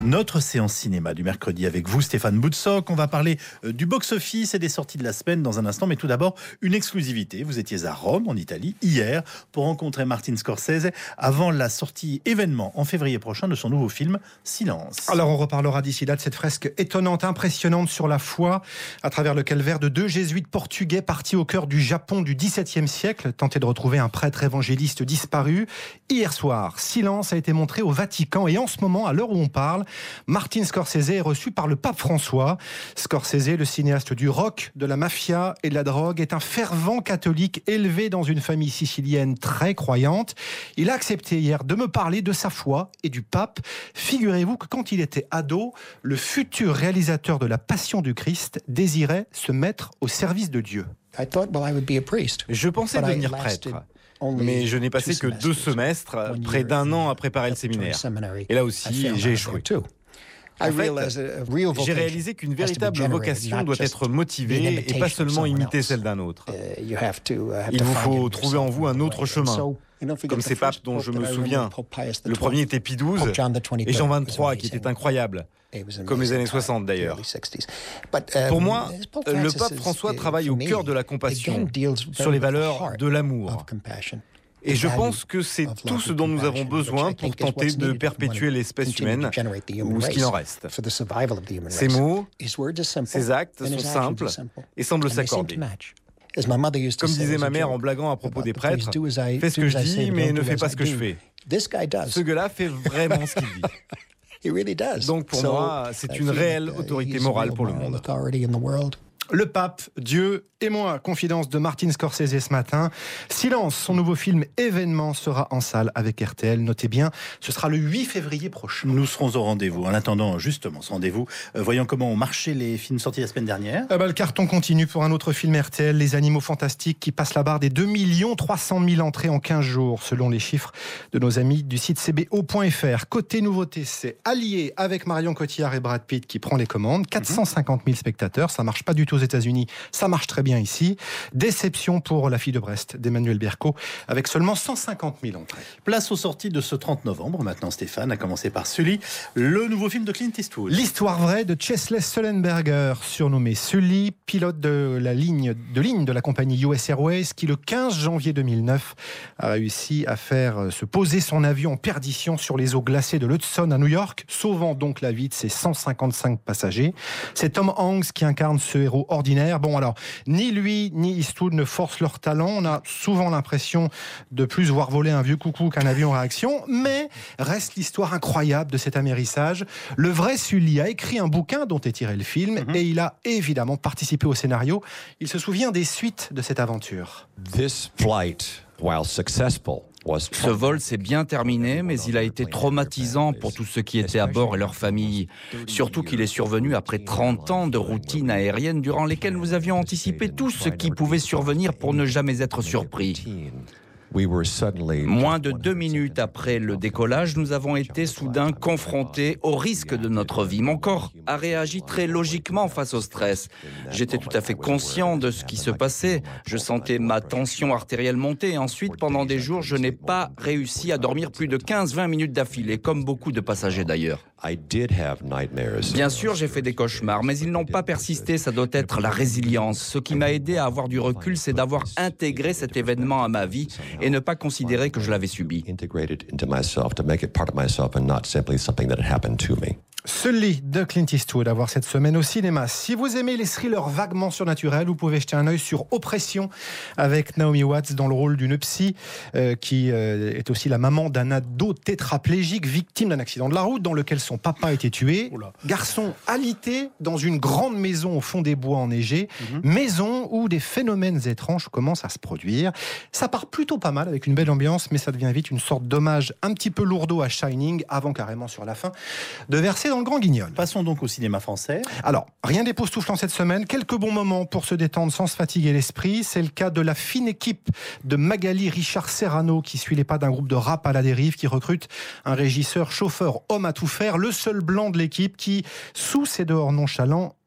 Notre séance cinéma du mercredi avec vous, Stéphane Boutsock. On va parler du box-office et des sorties de la semaine dans un instant. Mais tout d'abord, une exclusivité. Vous étiez à Rome, en Italie, hier, pour rencontrer Martin Scorsese avant la sortie événement en février prochain de son nouveau film Silence. Alors on reparlera d'ici là de cette fresque étonnante, impressionnante sur la foi, à travers le calvaire de deux jésuites portugais partis au cœur du Japon du XVIIe siècle, tenter de retrouver un prêtre évangéliste disparu. Hier soir, Silence a été montré au Vatican et en ce moment, à l'heure où on parle, Martin Scorsese est reçu par le pape François. Scorsese, le cinéaste du rock, de la mafia et de la drogue, est un fervent catholique élevé dans une famille sicilienne très croyante. Il a accepté hier de me parler de sa foi et du pape. Figurez-vous que quand il était ado, le futur réalisateur de La Passion du Christ désirait se mettre au service de Dieu. Je pensais devenir prêtre, mais je n'ai passé que 2 semestres, près d'1 an à préparer le séminaire. Et là aussi, j'ai échoué. En fait, j'ai réalisé qu'une véritable vocation doit être motivée et pas seulement imiter celle d'un autre. Il vous faut trouver en vous un autre chemin. Comme ces papes dont je me souviens. Le premier était Pie XII et Jean XXIII qui était incroyable. Comme les années 60 d'ailleurs. Pour moi, le pape François travaille au cœur de la compassion, sur les valeurs de l'amour. Et je pense que c'est tout ce dont nous avons besoin pour tenter de perpétuer l'espèce humaine, ou ce qu'il en reste. Ces mots, ces actes sont simples et semblent s'accorder. Comme disait ma mère en blaguant à propos des prêtres, fais ce que je dis, mais ne fais pas ce que je fais. Ce gars-là fait vraiment ce qu'il dit. Donc pour moi, c'est une réelle autorité morale pour le monde. Le pape, Dieu et moi, confidence de Martin Scorsese ce matin. Silence, son nouveau film événement sera en salle avec RTL. Notez bien, ce sera le 8 février prochain. Nous serons au rendez-vous. En attendant justement ce rendez-vous, voyons comment ont marché les films sortis la semaine dernière. Le carton continue pour un autre film RTL, Les Animaux Fantastiques, qui passe la barre des 2 300 000 entrées en 15 jours, selon les chiffres de nos amis du site cbo.fr. Côté nouveauté, c'est Allié avec Marion Cotillard et Brad Pitt qui prend les commandes. 450 000 spectateurs, ça marche pas du tout aux États-Unis, ça marche très bien ici. Déception pour La Fille de Brest d'Emmanuel Berco avec seulement 150 000 entrées. Place aux sorties de ce 30 novembre maintenant, Stéphane, à commencer par Sully, le nouveau film de Clint Eastwood. L'histoire vraie de Chesley Sullenberger, surnommé Sully, pilote de ligne de la compagnie US Airways, qui le 15 janvier 2009 a réussi à faire se poser son avion en perdition sur les eaux glacées de l'Hudson à New York, sauvant donc la vie de ses 155 passagers. C'est Tom Hanks qui incarne ce héros ordinaire. Bon alors, ni lui ni Eastwood ne forcent leur talent. On a souvent l'impression de plus voir voler un vieux coucou qu'un avion en réaction, mais reste l'histoire incroyable de cet amérissage. Le vrai Sully a écrit un bouquin dont est tiré le film et il a évidemment participé au scénario. Il se souvient des suites de cette aventure. This flight, while successful, Ce vol s'est bien terminé, mais il a été traumatisant pour tous ceux qui étaient à bord et leurs familles. Surtout qu'il est survenu après 30 ans de routine aérienne durant lesquelles nous avions anticipé tout ce qui pouvait survenir pour ne jamais être surpris. Moins de 2 minutes après le décollage, nous avons été soudain confrontés au risque de notre vie. Mon corps a réagi très logiquement face au stress. J'étais tout à fait conscient de ce qui se passait. Je sentais ma tension artérielle monter. Ensuite, pendant des jours, je n'ai pas réussi à dormir plus de 15-20 minutes d'affilée, comme beaucoup de passagers d'ailleurs. Bien sûr, j'ai fait des cauchemars, mais ils n'ont pas persisté. Ça doit être la résilience. Ce qui m'a aidé à avoir du recul, c'est d'avoir intégré cet événement à ma vie et ne pas considérer que je l'avais subi. Sully de Clint Eastwood à voir cette semaine au cinéma. Si vous aimez les thrillers vaguement surnaturels, vous pouvez jeter un œil sur Oppression avec Naomi Watts dans le rôle d'une psy qui est aussi la maman d'un ado tétraplégique victime d'un accident de la route dans lequel son papa a été tué. Garçon alité dans une grande maison au fond des bois enneigés, maison où des phénomènes étranges commencent à se produire. Ça part plutôt pas mal avec une belle ambiance, mais ça devient vite une sorte d'hommage un petit peu lourdeau à Shining avant carrément sur la fin de verser dans le grand guignol. Passons donc au cinéma français. Alors, rien d'époustouflant cette semaine, quelques bons moments pour se détendre sans se fatiguer l'esprit. C'est le cas de La fine équipe de Magali Richard Serrano qui suit les pas d'un groupe de rap à la dérive qui recrute un régisseur chauffeur homme à tout faire, le seul blanc de l'équipe qui, sous ses dehors nonchalants,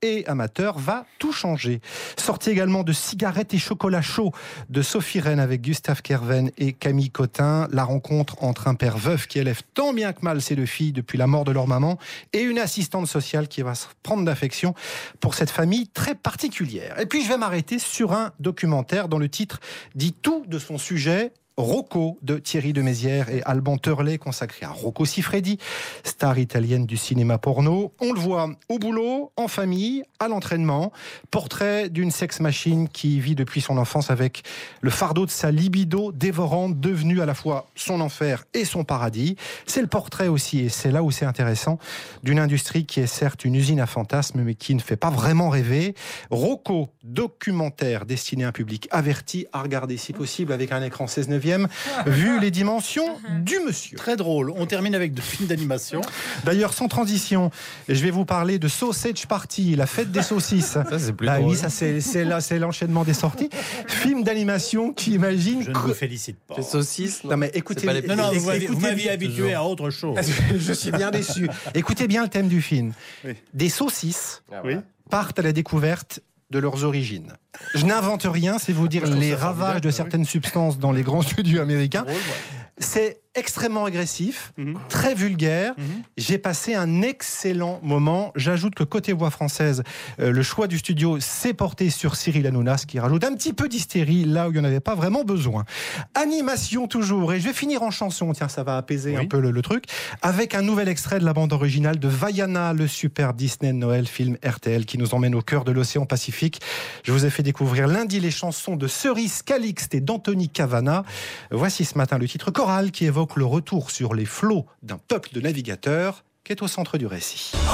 et amateur va tout changer. Sortie également de Cigarettes et chocolat chaud de Sophie Rennes avec Gustave Kerven et Camille Cotin. La rencontre entre un père veuf qui élève tant bien que mal ses deux filles depuis la mort de leur maman et une assistante sociale qui va se prendre d'affection pour cette famille très particulière. Et puis je vais m'arrêter sur un documentaire dont le titre dit tout de son sujet. Rocco de Thierry de Mézières et Alban Turlet, consacré à Rocco Siffredi, star italienne du cinéma porno. On le voit au boulot, en famille, à l'entraînement. Portrait d'une sex-machine qui vit depuis son enfance avec le fardeau de sa libido dévorante, devenue à la fois son enfer et son paradis. C'est le portrait aussi, et c'est là où c'est intéressant, d'une industrie qui est certes une usine à fantasmes, mais qui ne fait pas vraiment rêver. Rocco, documentaire destiné à un public averti, à regarder si possible avec un écran 16:9, vu les dimensions du monsieur. Très drôle. On termine avec 2 films d'animation. D'ailleurs, sans transition, je vais vous parler de Sausage Party, la fête des saucisses. Ça, c'est plus drôle. Oui, ça, c'est l'enchaînement des sorties. Film d'animation qui imagine... Je ne vous félicite pas. Les saucisses. Non, mais écoutez... Non, vous m'aviez habitué à autre chose. Je suis bien déçu. Écoutez bien le thème du film. Oui. Des saucisses Oui. partent à la découverte de leurs origines. Je n'invente rien, c'est vous dire les ravages de certaines substances dans les grands studios américains. C'est extrêmement agressif, très vulgaire. J'ai passé un excellent moment. J'ajoute que côté voix française, le choix du studio s'est porté sur Cyril Hanouna, ce qui rajoute un petit peu d'hystérie là où il n'y en avait pas vraiment besoin. Animation toujours, et je vais finir en chanson, tiens, ça va apaiser un peu le truc, avec un nouvel extrait de la bande originale de Vaiana, le super Disney de Noël, film RTL qui nous emmène au cœur de l'océan Pacifique. Je vous ai fait découvrir lundi les chansons de Cerise Calixte et d'Anthony Cavana. Voici ce matin le titre choral qui évoque le retour sur les flots d'un peuple de navigateurs qui est au centre du récit. Je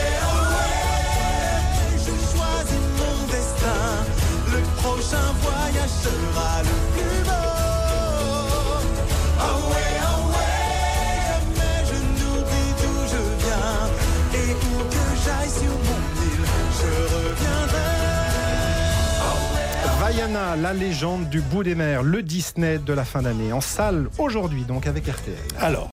choisis mon destin, le prochain voyage sera le plus beau. Jamais je n'oublie d'où je viens, et où que j'aille sur mon île, je reviendrai. Vaiana, la légende du bout des mers, le Disney de la fin d'année, en salle aujourd'hui donc avec RTL. Alors,